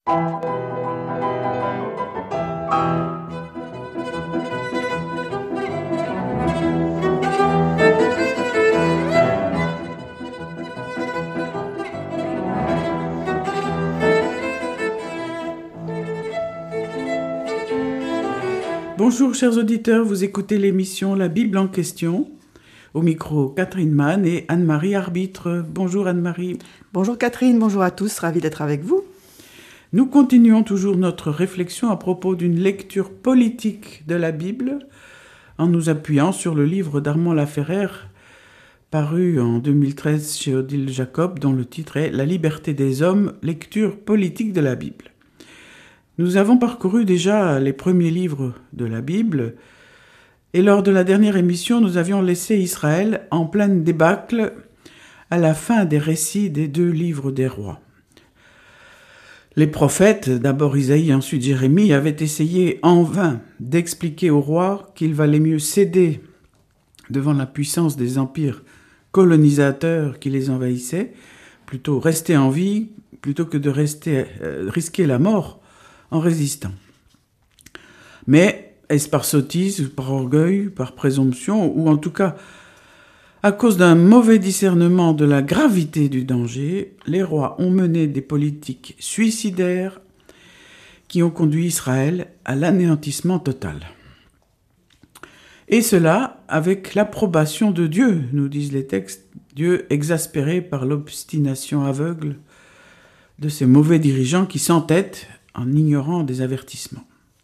Bonjour chers auditeurs, vous écoutez l'émission La Bible en question. Au micro, Catherine Mann et Anne-Marie Arbitre. Bonjour Anne-Marie. Bonjour Catherine, bonjour à tous, ravie d'être avec vous. Nous continuons toujours notre réflexion à propos d'une lecture politique de la Bible en nous appuyant sur le livre d'Armand Laferrère paru en 2013 chez Odile Jacob dont le titre est « La liberté des hommes, lecture politique de la Bible ». Nous avons parcouru déjà les premiers livres de la Bible et lors de la dernière émission, nous avions laissé Israël en pleine débâcle à la fin des récits des 2 livres des rois. Les prophètes, d'abord Isaïe et ensuite Jérémie, avaient essayé en vain d'expliquer aux rois qu'il valait mieux céder devant la puissance des empires colonisateurs qui les envahissaient, plutôt rester en vie, plutôt que de risquer la mort en résistant. Mais, est-ce par sottise, par orgueil, par présomption, ou en tout cas à cause d'un mauvais discernement de la gravité du danger, les rois ont mené des politiques suicidaires qui ont conduit Israël à l'anéantissement total. Et cela avec l'approbation de Dieu, nous disent les textes, Dieu exaspéré par l'obstination aveugle de ces mauvais dirigeants qui s'entêtent en ignorant des avertissements.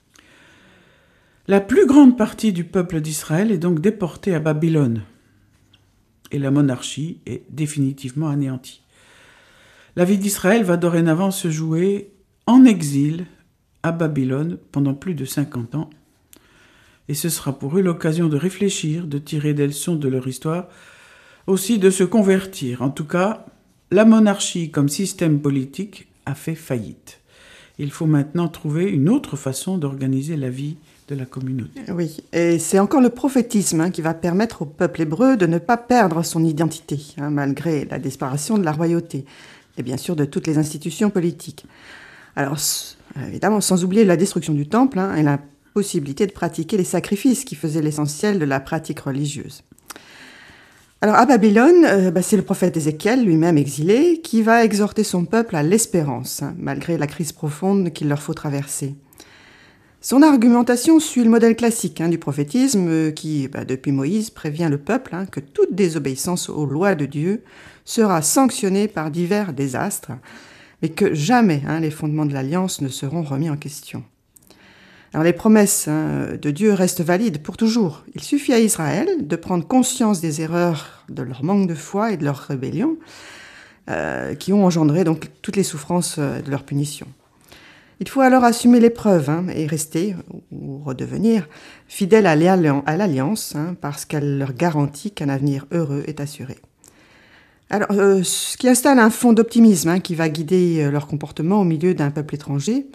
La plus grande partie du peuple d'Israël est donc déportée à Babylone et la monarchie est définitivement anéantie. La vie d'Israël va dorénavant se jouer en exil à Babylone pendant plus de 50 ans et ce sera pour eux l'occasion de réfléchir, de tirer des leçons de leur histoire, aussi de se convertir. En tout cas, la monarchie comme système politique a fait faillite. Il faut maintenant trouver une autre façon d'organiser la vie de la communauté. Oui, et c'est encore le prophétisme qui va permettre au peuple hébreu de ne pas perdre son identité, malgré la disparition de la royauté, et bien sûr de toutes les institutions politiques. Alors, évidemment, sans oublier la destruction du temple et la possibilité de pratiquer les sacrifices qui faisaient l'essentiel de la pratique religieuse. Alors à Babylone, c'est le prophète Ézéchiel, lui-même exilé, qui va exhorter son peuple à l'espérance, malgré la crise profonde qu'il leur faut traverser. Son argumentation suit le modèle classique du prophétisme qui, depuis Moïse, prévient le peuple que toute désobéissance aux lois de Dieu sera sanctionnée par divers désastres, mais que jamais les fondements de l'Alliance ne seront remis en question. Alors les promesses de Dieu restent valides pour toujours. Il suffit à Israël de prendre conscience des erreurs, de leur manque de foi et de leur rébellion, qui ont engendré donc toutes les souffrances de leur punition. Il faut alors assumer l'épreuve et rester, ou redevenir, fidèle à l'Alliance, parce qu'elle leur garantit qu'un avenir heureux est assuré. Alors, ce qui installe un fond d'optimisme qui va guider leur comportement au milieu d'un peuple étranger,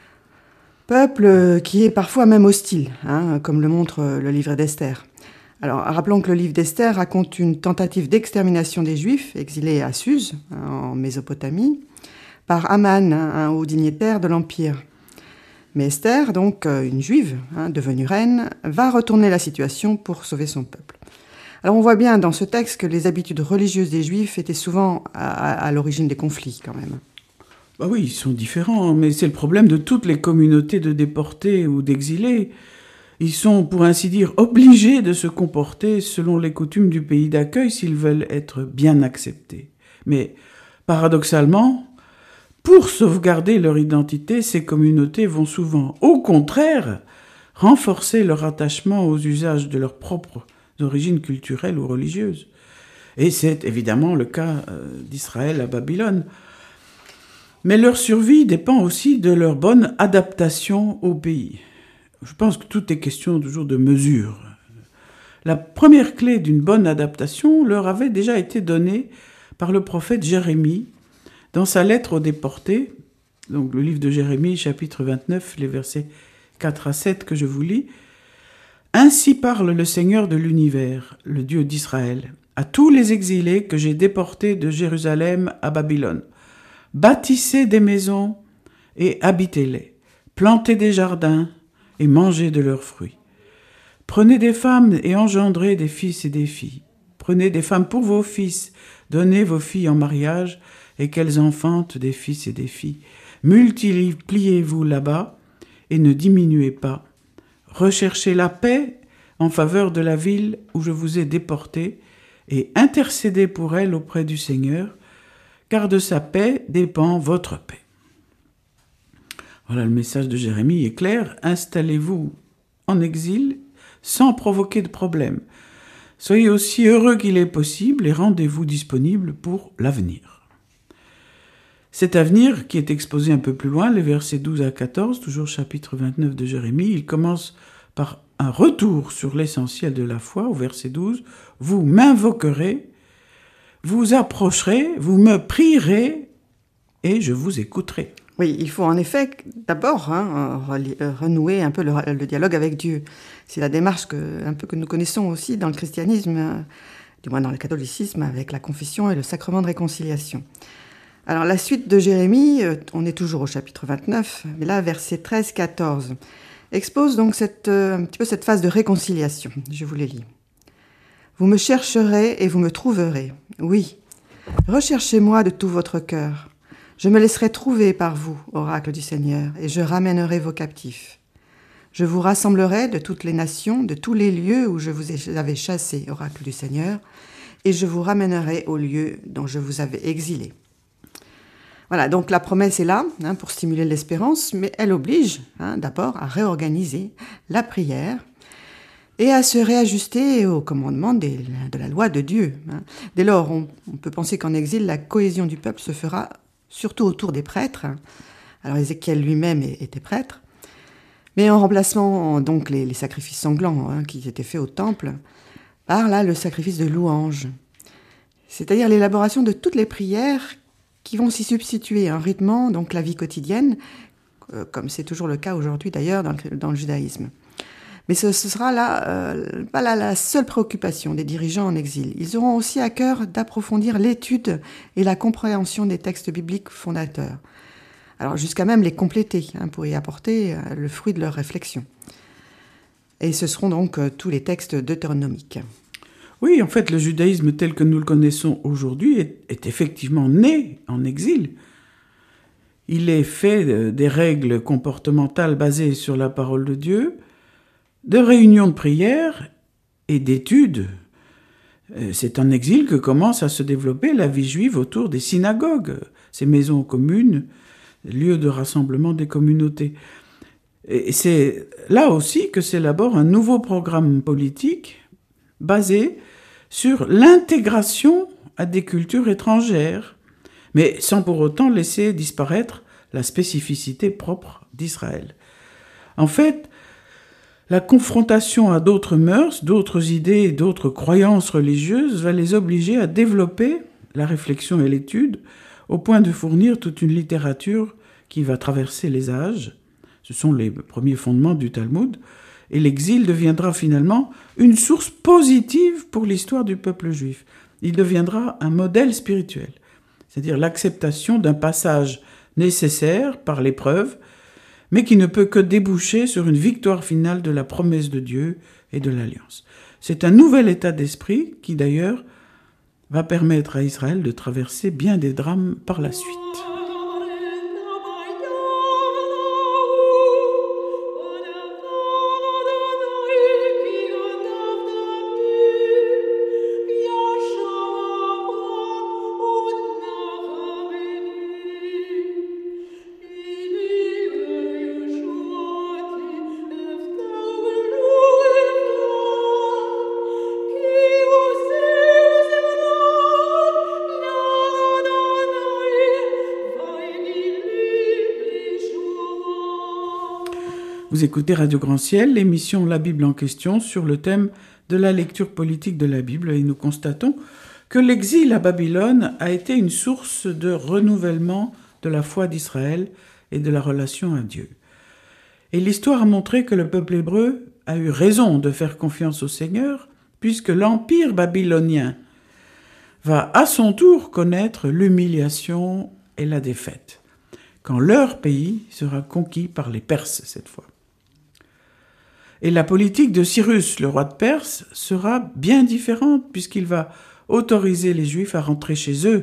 peuple qui est parfois même hostile, comme le montre le livre d'Esther. Alors, rappelons que le livre d'Esther raconte une tentative d'extermination des Juifs exilés à Suse, en Mésopotamie, par Aman, un haut dignitaire de l'Empire. Mais Esther, donc une Juive devenue reine, va retourner la situation pour sauver son peuple. Alors on voit bien dans ce texte que les habitudes religieuses des Juifs étaient souvent à l'origine des conflits quand même. Bah oui, ils sont différents, mais c'est le problème de toutes les communautés de déportés ou d'exilés. Ils sont, pour ainsi dire, obligés de se comporter selon les coutumes du pays d'accueil s'ils veulent être bien acceptés. Mais, paradoxalement, pour sauvegarder leur identité, ces communautés vont souvent, au contraire, renforcer leur attachement aux usages de leurs propres origines culturelles ou religieuses. Et c'est évidemment le cas d'Israël à Babylone. Mais leur survie dépend aussi de leur bonne adaptation au pays. Je pense que tout est question toujours de mesure. La première clé d'une bonne adaptation leur avait déjà été donnée par le prophète Jérémie dans sa lettre aux déportés, donc le livre de Jérémie, chapitre 29, les versets 4 à 7 que je vous lis. « Ainsi parle le Seigneur de l'univers, le Dieu d'Israël, à tous les exilés que j'ai déportés de Jérusalem à Babylone. Bâtissez des maisons, et habitez-les. Plantez des jardins et mangez de leurs fruits. Prenez des femmes et engendrez des fils et des filles. Prenez des femmes pour vos fils, donnez vos filles en mariage et qu'elles enfantent des fils et des filles. Multipliez-vous là-bas et ne diminuez pas. Recherchez la paix en faveur de la ville où je vous ai déportés et intercédez pour elle auprès du Seigneur, car de sa paix dépend votre paix. Voilà, le message de Jérémie est clair. Installez-vous en exil sans provoquer de problème. Soyez aussi heureux qu'il est possible et rendez-vous disponible pour l'avenir. Cet avenir, qui est exposé un peu plus loin, les versets 12 à 14, toujours chapitre 29 de Jérémie, il commence par un retour sur l'essentiel de la foi, au verset 12. « Vous m'invoquerez, vous approcherez, vous me prierez, et je vous écouterai. » Oui, il faut en effet d'abord renouer un peu le dialogue avec Dieu. C'est la démarche que nous connaissons aussi dans le christianisme, du moins dans le catholicisme, avec la confession et le sacrement de réconciliation. Alors la suite de Jérémie, on est toujours au chapitre 29, mais là, versets 13-14, expose donc un petit peu cette phase de réconciliation. Je vous les lis. « Vous me chercherez et vous me trouverez. Oui, recherchez-moi de tout votre cœur. Je me laisserai trouver par vous, oracle du Seigneur, et je ramènerai vos captifs. Je vous rassemblerai de toutes les nations, de tous les lieux où je vous avais chassés, oracle du Seigneur, et je vous ramènerai au lieu dont je vous avais exilé. » Voilà, donc la promesse est là pour stimuler l'espérance, mais elle oblige d'abord à réorganiser la prière et à se réajuster aux commandements de la loi de Dieu. Dès lors, on peut penser qu'en exil, la cohésion du peuple se fera surtout autour des prêtres. Alors Ézéchiel lui-même était prêtre, mais en remplacement donc les sacrifices sanglants qui étaient faits au temple, par là le sacrifice de louange, c'est-à-dire l'élaboration de toutes les prières qui vont s'y substituer en rythmant donc la vie quotidienne, comme c'est toujours le cas aujourd'hui d'ailleurs dans le judaïsme. Mais ce sera là pas la seule préoccupation des dirigeants en exil. Ils auront aussi à cœur d'approfondir l'étude et la compréhension des textes bibliques fondateurs. Alors jusqu'à même les compléter pour y apporter le fruit de leur réflexion. Et ce seront donc tous les textes deutéronomiques. Oui, en fait, le judaïsme tel que nous le connaissons aujourd'hui est effectivement né en exil. Il est fait des règles comportementales basées sur la parole de Dieu, de réunions de prière et d'études. C'est en exil que commence à se développer la vie juive autour des synagogues, ces maisons communes, lieux de rassemblement des communautés. Et c'est là aussi que s'élabore un nouveau programme politique basé sur l'intégration à des cultures étrangères, mais sans pour autant laisser disparaître la spécificité propre d'Israël. En fait, la confrontation à d'autres mœurs, d'autres idées et d'autres croyances religieuses va les obliger à développer la réflexion et l'étude au point de fournir toute une littérature qui va traverser les âges. Ce sont les premiers fondements du Talmud. Et l'exil deviendra finalement une source positive pour l'histoire du peuple juif. Il deviendra un modèle spirituel, c'est-à-dire l'acceptation d'un passage nécessaire par l'épreuve, mais qui ne peut que déboucher sur une victoire finale de la promesse de Dieu et de l'Alliance. C'est un nouvel état d'esprit qui, d'ailleurs, va permettre à Israël de traverser bien des drames par la suite. Vous écoutez Radio Grand Ciel, l'émission La Bible en question sur le thème de la lecture politique de la Bible, et nous constatons que l'exil à Babylone a été une source de renouvellement de la foi d'Israël et de la relation à Dieu. Et l'histoire a montré que le peuple hébreu a eu raison de faire confiance au Seigneur, puisque l'empire babylonien va à son tour connaître l'humiliation et la défaite. quand leur pays sera conquis par les Perses cette fois. Et la politique de Cyrus, le roi de Perse, sera bien différente puisqu'il va autoriser les Juifs à rentrer chez eux.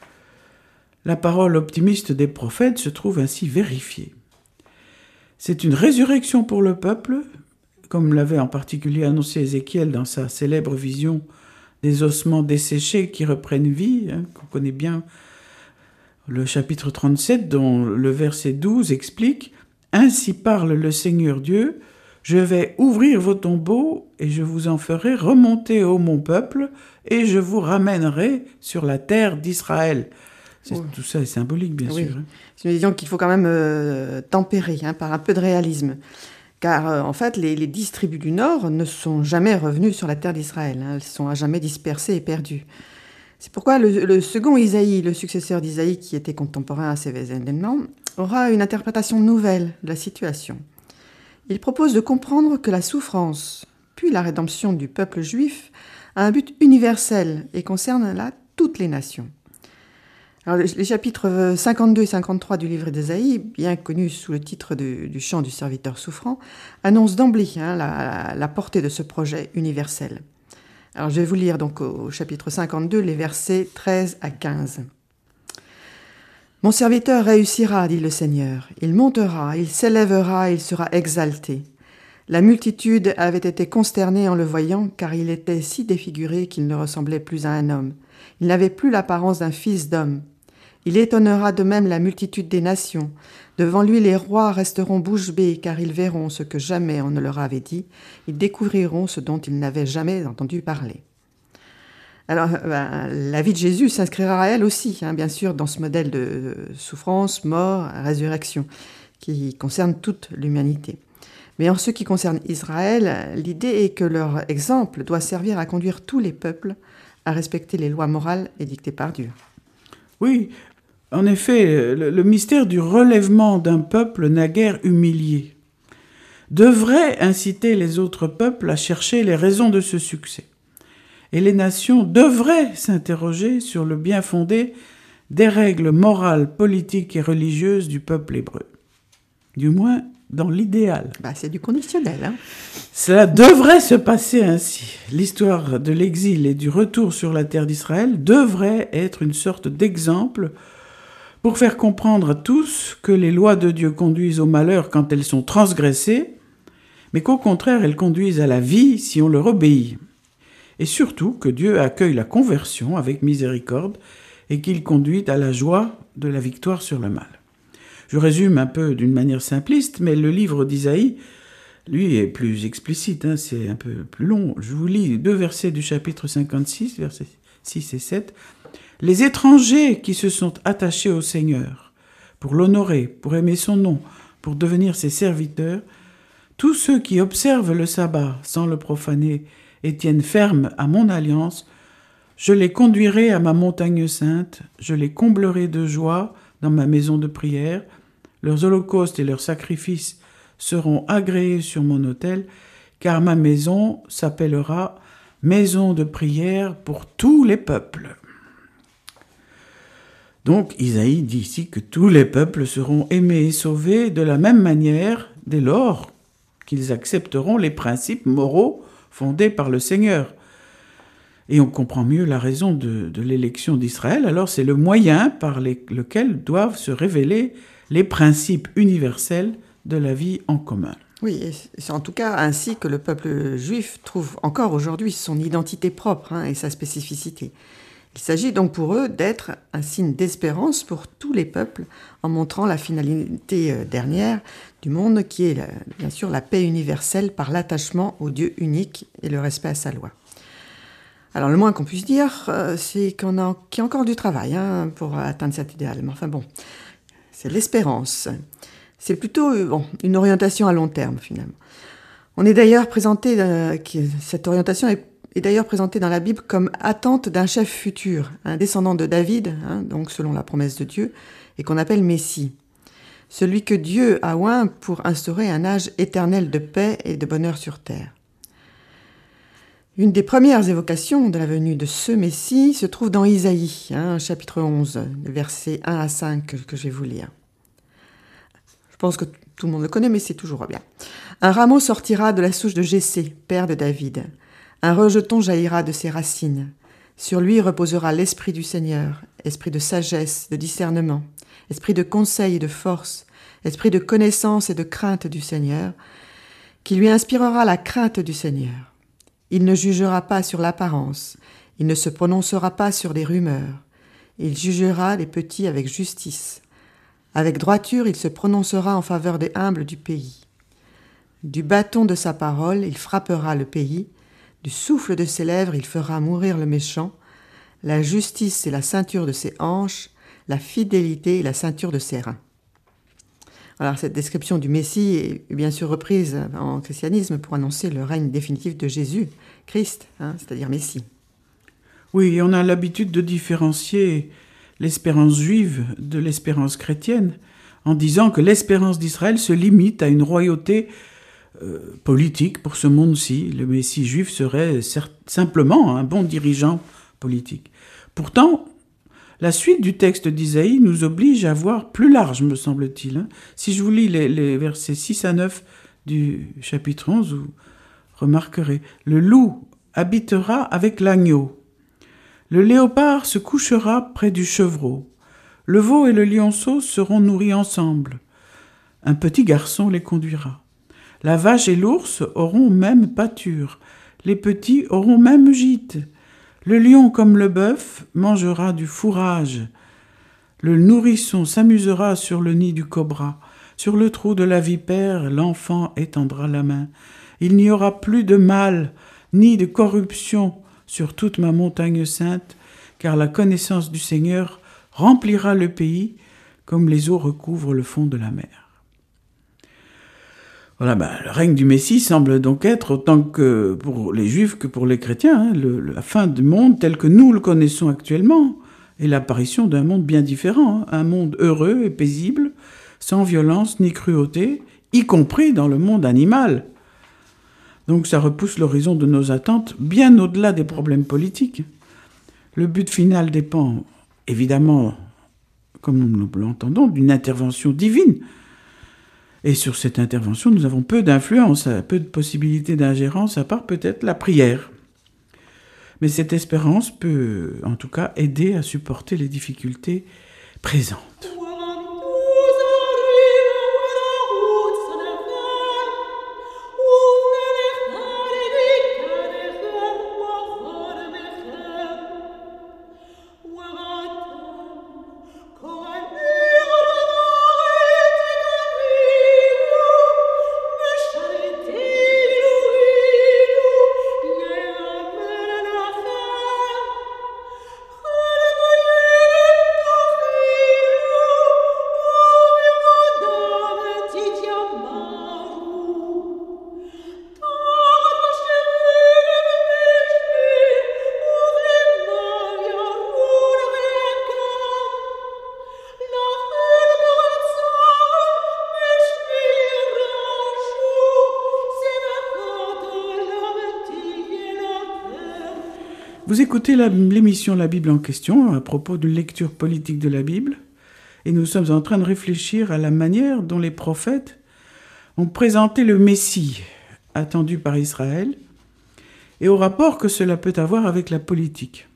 La parole optimiste des prophètes se trouve ainsi vérifiée. C'est une résurrection pour le peuple, comme l'avait en particulier annoncé Ézéchiel dans sa célèbre vision des ossements desséchés qui reprennent vie, qu'on connaît bien, le chapitre 37, dont le verset 12 explique « Ainsi parle le Seigneur Dieu, je vais ouvrir vos tombeaux et je vous en ferai remonter, ô mon peuple, et je vous ramènerai sur la terre d'Israël. » Tout ça est symbolique, bien sûr. C'est une vision qu'il faut quand même tempérer par un peu de réalisme. Car en fait, les 10 tribus du Nord ne sont jamais revenues sur la terre d'Israël. Elles sont à jamais dispersées et perdues. C'est pourquoi le second Isaïe, le successeur d'Isaïe, qui était contemporain à ces événements, aura une interprétation nouvelle de la situation. Il propose de comprendre que la souffrance, puis la rédemption du peuple juif, a un but universel et concerne là toutes les nations. Alors, les chapitres 52 et 53 du livre d'Ésaïe, bien connus sous le titre du chant du serviteur souffrant, annoncent d'emblée la portée de ce projet universel. Alors, je vais vous lire donc au chapitre 52 les versets 13 à 15. « Mon serviteur réussira, dit le Seigneur. Il montera, il s'élèvera, il sera exalté. La multitude avait été consternée en le voyant, car il était si défiguré qu'il ne ressemblait plus à un homme. Il n'avait plus l'apparence d'un fils d'homme. Il étonnera de même la multitude des nations. Devant lui, les rois resteront bouche bée, car ils verront ce que jamais on ne leur avait dit. Ils découvriront ce dont ils n'avaient jamais entendu parler. » Alors, la vie de Jésus s'inscrira elle aussi, bien sûr, dans ce modèle de souffrance, mort, résurrection, qui concerne toute l'humanité. Mais en ce qui concerne Israël, l'idée est que leur exemple doit servir à conduire tous les peuples à respecter les lois morales édictées par Dieu. Oui, en effet, le mystère du relèvement d'un peuple naguère humilié devrait inciter les autres peuples à chercher les raisons de ce succès. Et les nations devraient s'interroger sur le bien fondé des règles morales, politiques et religieuses du peuple hébreu. Du moins, dans l'idéal. C'est du conditionnel. Cela devrait se passer ainsi. L'histoire de l'exil et du retour sur la terre d'Israël devrait être une sorte d'exemple pour faire comprendre à tous que les lois de Dieu conduisent au malheur quand elles sont transgressées, mais qu'au contraire, elles conduisent à la vie si on leur obéit. Et surtout que Dieu accueille la conversion avec miséricorde et qu'il conduit à la joie de la victoire sur le mal. Je résume un peu d'une manière simpliste, mais le livre d'Isaïe, lui, est plus explicite, c'est un peu plus long. Je vous lis 2 versets du chapitre 56, versets 6 et 7. « Les étrangers qui se sont attachés au Seigneur, pour l'honorer, pour aimer son nom, pour devenir ses serviteurs, tous ceux qui observent le sabbat sans le profaner et tiennent ferme à mon alliance, je les conduirai à ma montagne sainte, je les comblerai de joie dans ma maison de prière, leurs holocaustes et leurs sacrifices seront agréés sur mon autel, car ma maison s'appellera maison de prière pour tous les peuples. » Donc Isaïe dit ici que tous les peuples seront aimés et sauvés de la même manière dès lors qu'ils accepteront les principes moraux fondés par le Seigneur. Et on comprend mieux la raison de l'élection d'Israël, alors c'est le moyen par lequel doivent se révéler les principes universels de la vie en commun. Oui, et c'est en tout cas ainsi que le peuple juif trouve encore aujourd'hui son identité propre et sa spécificité. Il s'agit donc pour eux d'être un signe d'espérance pour tous les peuples en montrant la finalité dernière du monde qui est bien sûr la paix universelle par l'attachement au Dieu unique et le respect à sa loi. Alors le moins qu'on puisse dire, c'est qu'il y a encore du travail pour atteindre cet idéal. Mais enfin bon, c'est l'espérance. C'est plutôt une orientation à long terme finalement. On est d'ailleurs présenté, cette orientation est d'ailleurs présentée dans la Bible comme attente d'un chef futur, un descendant de David, donc selon la promesse de Dieu, et qu'on appelle Messie. Celui que Dieu a oint pour instaurer un âge éternel de paix et de bonheur sur terre. Une des premières évocations de la venue de ce Messie se trouve dans Isaïe, chapitre 11, versets 1 à 5 que je vais vous lire. pense que tout le monde le connaît, mais c'est toujours bien. Un rameau sortira de la souche de Jessé, père de David. Un rejeton jaillira de ses racines. Sur lui reposera l'esprit du Seigneur, esprit de sagesse, de discernement, esprit de conseil et de force, esprit de connaissance et de crainte du Seigneur, qui lui inspirera la crainte du Seigneur. Il ne jugera pas sur l'apparence, il ne se prononcera pas sur les rumeurs. Il jugera les petits avec justice. Avec droiture, il se prononcera en faveur des humbles du pays. Du bâton de sa parole, il frappera le pays. Du souffle de ses lèvres, il fera mourir le méchant. La justice, c'est la ceinture de ses hanches. La fidélité est la ceinture de ses reins. Alors, cette description du Messie est bien sûr reprise en christianisme pour annoncer le règne définitif de Jésus, Christ, c'est-à-dire Messie. Oui, on a l'habitude de différencier l'espérance juive de l'espérance chrétienne en disant que l'espérance d'Israël se limite à une royauté politique pour ce monde-ci. Le Messie juif serait simplement un bon dirigeant politique. Pourtant, la suite du texte d'Isaïe nous oblige à voir plus large, me semble-t-il. Si je vous lis les versets 6 à 9 du chapitre 11, vous remarquerez « Le loup habitera avec l'agneau. Le léopard se couchera près du chevreau. Le veau et le lionceau seront nourris ensemble. Un petit garçon les conduira. La vache et l'ours auront même pâture. Les petits auront même gîte. Le lion comme le bœuf mangera du fourrage. Le nourrisson s'amusera sur le nid du cobra. Sur le trou de la vipère, l'enfant étendra la main. Il n'y aura plus de mal, ni de corruption sur toute ma montagne sainte, car la connaissance du Seigneur remplira le pays comme les eaux recouvrent le fond de la mer. Voilà, le règne du Messie semble donc être, autant que pour les Juifs que pour les chrétiens, la fin du monde tel que nous le connaissons actuellement, et l'apparition d'un monde bien différent, un monde heureux et paisible, sans violence ni cruauté, y compris dans le monde animal. Donc ça repousse l'horizon de nos attentes bien au-delà des problèmes politiques. Le but final dépend, évidemment, comme nous l'entendons, d'une intervention divine. Et sur cette intervention, nous avons peu d'influence, peu de possibilités d'ingérence, à part peut-être la prière. Mais cette espérance peut, en tout cas, aider à supporter les difficultés présentes. Vous écoutez l'émission La Bible en question à propos d'une lecture politique de la Bible et nous sommes en train de réfléchir à la manière dont les prophètes ont présenté le Messie attendu par Israël et au rapport que cela peut avoir avec la politique.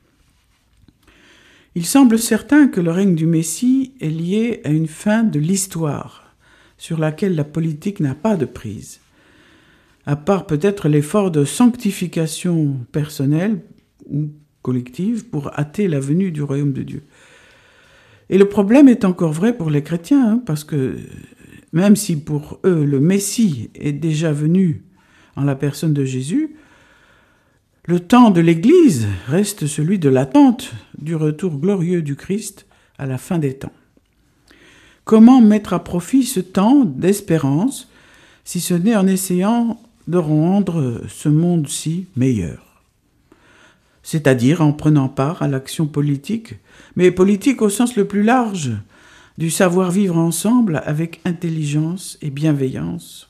Il semble certain que le règne du Messie est lié à une fin de l'histoire sur laquelle la politique n'a pas de prise, à part peut-être l'effort de sanctification personnelle ou collective pour hâter la venue du royaume de Dieu. Et le problème est encore vrai pour les chrétiens, parce que même si pour eux le Messie est déjà venu en la personne de Jésus, le temps de l'Église reste celui de l'attente du retour glorieux du Christ à la fin des temps. Comment mettre à profit ce temps d'espérance, si ce n'est en essayant de rendre ce monde-ci meilleur ? C'est-à-dire en prenant part à l'action politique, mais politique au sens le plus large, du savoir-vivre ensemble avec intelligence et bienveillance.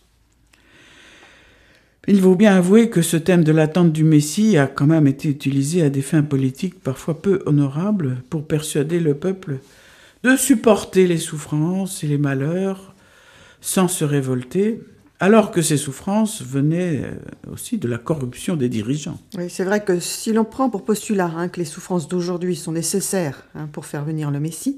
Il faut bien avouer que ce thème de l'attente du Messie a quand même été utilisé à des fins politiques parfois peu honorables pour persuader le peuple de supporter les souffrances et les malheurs sans se révolter, alors que ces souffrances venaient aussi de la corruption des dirigeants. Oui, c'est vrai que si l'on prend pour postulat que les souffrances d'aujourd'hui sont nécessaires pour faire venir le Messie,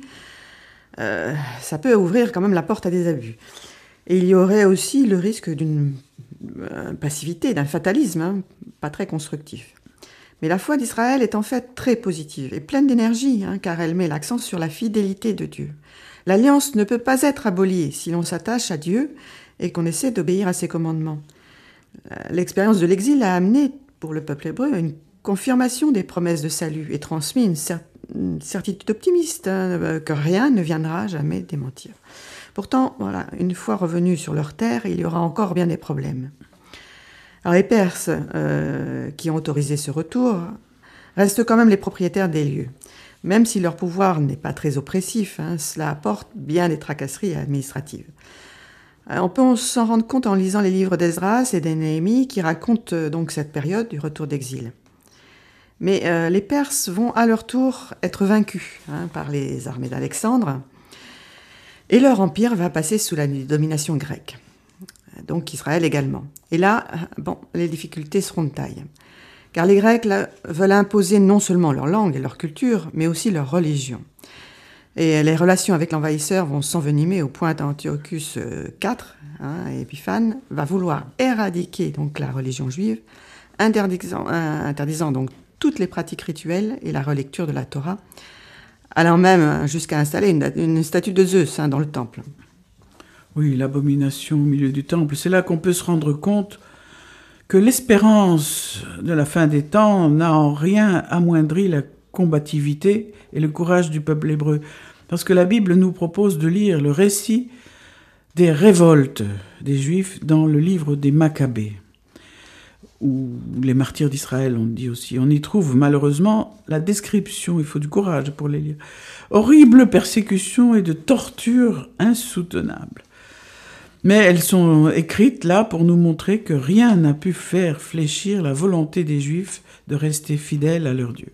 ça peut ouvrir quand même la porte à des abus. Et il y aurait aussi le risque d'une passivité, d'un fatalisme, pas très constructif. Mais la foi d'Israël est en fait très positive et pleine d'énergie, car elle met l'accent sur la fidélité de Dieu. L'alliance ne peut pas être abolie si l'on s'attache à Dieu et qu'on essaie d'obéir à ses commandements. L'expérience de l'exil a amené, pour le peuple hébreu, une confirmation des promesses de salut et transmis une certitude optimiste que rien ne viendra jamais démentir. Pourtant, voilà, une fois revenus sur leur terre, il y aura encore bien des problèmes. Alors les Perses, qui ont autorisé ce retour, restent quand même les propriétaires des lieux. Même si leur pouvoir n'est pas très oppressif, cela apporte bien des tracasseries administratives. On peut s'en rendre compte en lisant les livres d'Esdras et de Néhémie qui racontent donc cette période du retour d'exil. Mais les Perses vont à leur tour être vaincus par les armées d'Alexandre et leur empire va passer sous la domination grecque. Donc Israël également. Et là, les difficultés seront de taille. Car les Grecs veulent imposer non seulement leur langue et leur culture, mais aussi leur religion. Et les relations avec l'envahisseur vont s'envenimer au point d'Antiochus IV, Épiphane, va vouloir éradiquer donc la religion juive, interdisant donc toutes les pratiques rituelles et la relecture de la Torah, allant même jusqu'à installer une statue de Zeus dans le temple. Oui, l'abomination au milieu du temple. C'est là qu'on peut se rendre compte que l'espérance de la fin des temps n'a en rien amoindri la combativité et le courage du peuple hébreu. Parce que la Bible nous propose de lire le récit des révoltes des Juifs dans le livre des Maccabées, ou les martyrs d'Israël, on dit aussi. On y trouve malheureusement la description, il faut du courage pour les lire, horribles persécutions et de tortures insoutenables. Mais elles sont écrites là pour nous montrer que rien n'a pu faire fléchir la volonté des Juifs de rester fidèles à leur Dieu.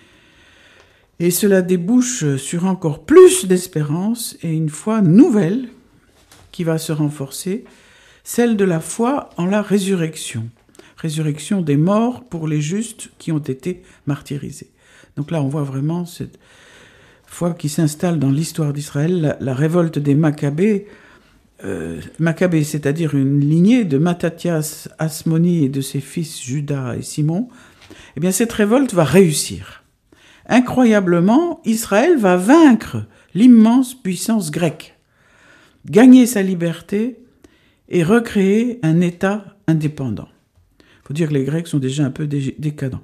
Et cela débouche sur encore plus d'espérance et une foi nouvelle qui va se renforcer, celle de la foi en la résurrection. Résurrection des morts pour les justes qui ont été martyrisés. Donc là, on voit vraiment cette foi qui s'installe dans l'histoire d'Israël, la révolte des Maccabées. Maccabées, c'est-à-dire une lignée de Mattathias, Asmoni et de ses fils Judas et Simon. Eh bien, cette révolte va réussir. Incroyablement, Israël va vaincre l'immense puissance grecque, gagner sa liberté et recréer un État indépendant. Il faut dire que les Grecs sont déjà un peu décadents.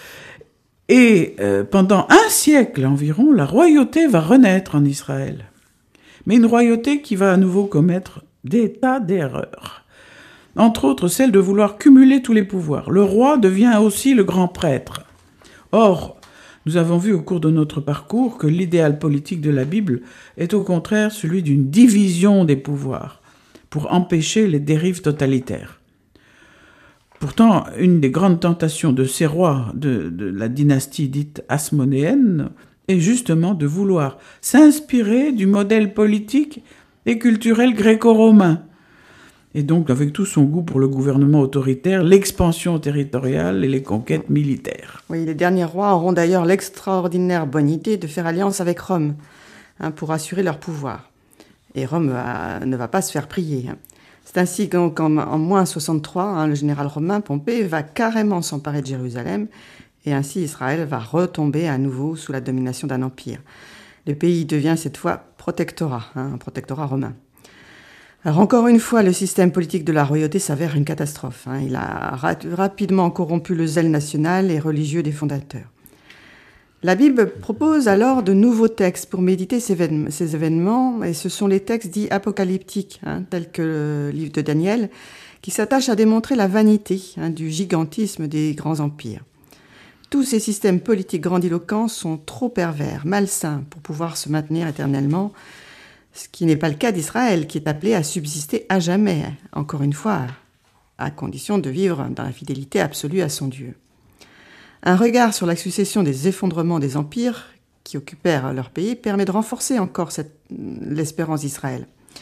Et pendant un siècle environ, la royauté va renaître en Israël. Mais une royauté qui va à nouveau commettre des tas d'erreurs. Entre autres, celle de vouloir cumuler tous les pouvoirs. Le roi devient aussi le grand prêtre. Or, nous avons vu au cours de notre parcours que l'idéal politique de la Bible est au contraire celui d'une division des pouvoirs pour empêcher les dérives totalitaires. Pourtant, une des grandes tentations de ces rois de la dynastie dite hasmonéenne est justement de vouloir s'inspirer du modèle politique et culturel gréco-romain. Et donc, avec tout son goût pour le gouvernement autoritaire, l'expansion territoriale et les conquêtes militaires. Oui, les derniers rois auront d'ailleurs l'extraordinaire bonne idée de faire alliance avec Rome pour assurer leur pouvoir. Et Rome ne va pas se faire prier. C'est ainsi qu'en moins 63, le général romain Pompée va carrément s'emparer de Jérusalem, et ainsi Israël va retomber à nouveau sous la domination d'un empire. Le pays devient cette fois protectorat, un protectorat romain. Alors encore une fois, le système politique de la royauté s'avère une catastrophe. Il a rapidement corrompu le zèle national et religieux des fondateurs. La Bible propose alors de nouveaux textes pour méditer ces événements, et ce sont les textes dits apocalyptiques, tels que le livre de Daniel, qui s'attachent à démontrer la vanité du gigantisme des grands empires. Tous ces systèmes politiques grandiloquents sont trop pervers, malsains, pour pouvoir se maintenir éternellement, ce qui n'est pas le cas d'Israël, qui est appelé à subsister à jamais, encore une fois, à condition de vivre dans la fidélité absolue à son Dieu. Un regard sur la succession des effondrements des empires qui occupèrent leur pays permet de renforcer encore l'espérance d'Israël.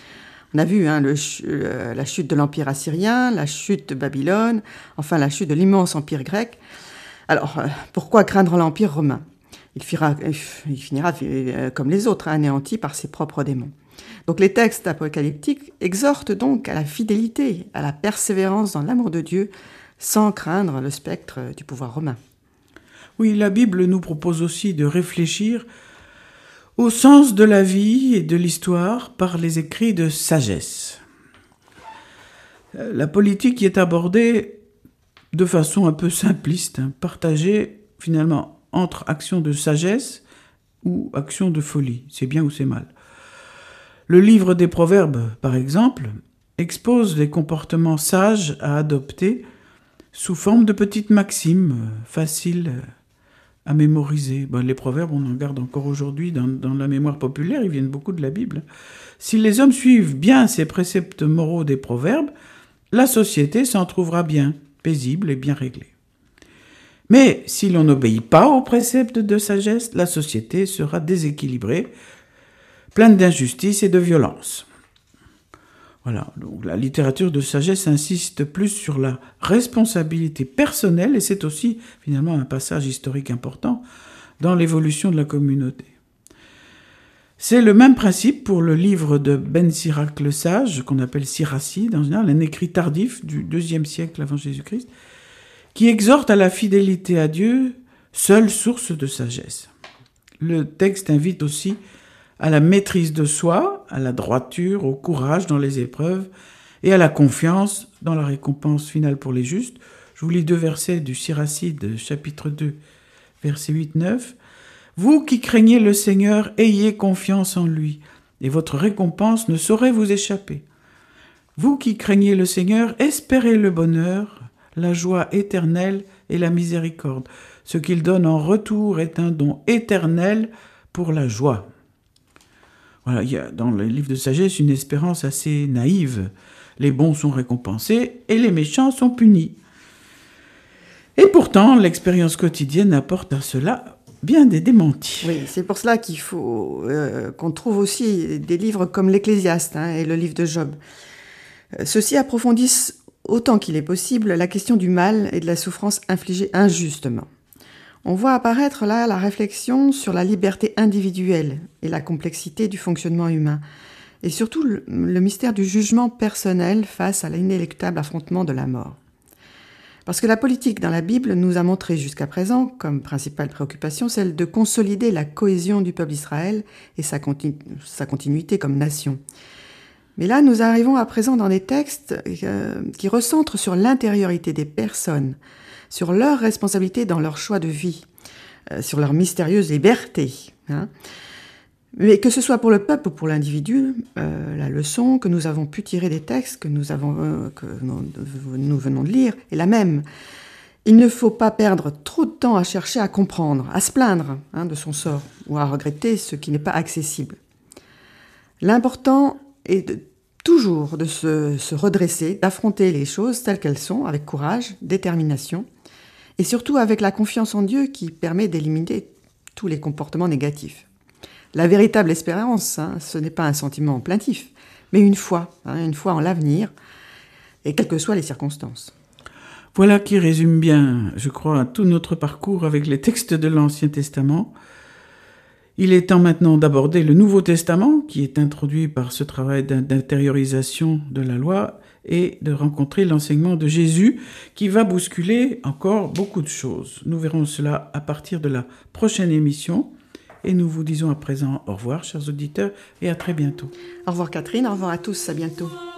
On a vu la chute de l'Empire assyrien, la chute de Babylone, enfin la chute de l'immense Empire grec. Alors, pourquoi craindre l'Empire romain ? Il finira comme les autres, anéanti par ses propres démons. Donc les textes apocalyptiques exhortent donc à la fidélité, à la persévérance dans l'amour de Dieu, sans craindre le spectre du pouvoir romain. Oui, la Bible nous propose aussi de réfléchir au sens de la vie et de l'histoire par les écrits de sagesse. La politique y est abordée de façon un peu simpliste, partagée finalement entre action de sagesse ou action de folie, c'est bien ou c'est mal. Le livre des Proverbes, par exemple, expose les comportements sages à adopter sous forme de petites maximes faciles à mémoriser. Les Proverbes, on en garde encore aujourd'hui dans la mémoire populaire, ils viennent beaucoup de la Bible. Si les hommes suivent bien ces préceptes moraux des Proverbes, la société s'en trouvera bien, paisible et bien réglée. Mais si l'on n'obéit pas aux préceptes de sagesse, la société sera déséquilibrée, pleine d'injustice et de violence. Voilà, donc la littérature de sagesse insiste plus sur la responsabilité personnelle, et c'est aussi finalement un passage historique important dans l'évolution de la communauté. C'est le même principe pour le livre de Ben Sirac le Sage, qu'on appelle Siracide en général, un écrit tardif du IIe siècle avant Jésus-Christ, qui exhorte à la fidélité à Dieu, seule source de sagesse. Le texte invite aussi à la maîtrise de soi, à la droiture, au courage dans les épreuves et à la confiance dans la récompense finale pour les justes. Je vous lis 2 versets du Siracide, chapitre 2, versets 8-9. « Vous qui craignez le Seigneur, ayez confiance en lui, et votre récompense ne saurait vous échapper. Vous qui craignez le Seigneur, espérez le bonheur, la joie éternelle et la miséricorde. Ce qu'il donne en retour est un don éternel pour la joie. » Voilà, il y a dans le livre de sagesse une espérance assez naïve. Les bons sont récompensés et les méchants sont punis. Et pourtant, l'expérience quotidienne apporte à cela bien des démentis. Oui, c'est pour cela qu'il faut qu'on trouve aussi des livres comme l'Ecclésiaste et le livre de Job. Ceux-ci approfondissent autant qu'il est possible la question du mal et de la souffrance infligée injustement. On voit apparaître là la réflexion sur la liberté individuelle et la complexité du fonctionnement humain, et surtout le mystère du jugement personnel face à l'inéluctable affrontement de la mort. Parce que la politique dans la Bible nous a montré jusqu'à présent, comme principale préoccupation, celle de consolider la cohésion du peuple d'Israël et sa continuité comme nation. Mais là, nous arrivons à présent dans des textes qui recentrent sur l'intériorité des personnes, sur leur responsabilité dans leur choix de vie, sur leur mystérieuse liberté. Mais que ce soit pour le peuple ou pour l'individu, la leçon que nous avons pu tirer des textes que nous venons de lire est la même. Il ne faut pas perdre trop de temps à chercher à comprendre, à se plaindre de son sort ou à regretter ce qui n'est pas accessible. L'important est toujours de se redresser, d'affronter les choses telles qu'elles sont, avec courage, détermination, et surtout avec la confiance en Dieu qui permet d'éliminer tous les comportements négatifs. La véritable espérance, ce n'est pas un sentiment plaintif, mais une foi en l'avenir, et quelles que soient les circonstances. Voilà qui résume bien, je crois, tout notre parcours avec les textes de l'Ancien Testament. Il est temps maintenant d'aborder le Nouveau Testament, qui est introduit par ce travail d'intériorisation de la loi, et de rencontrer l'enseignement de Jésus, qui va bousculer encore beaucoup de choses. Nous verrons cela à partir de la prochaine émission, et nous vous disons à présent au revoir, chers auditeurs, et à très bientôt. Au revoir Catherine, au revoir à tous, à bientôt.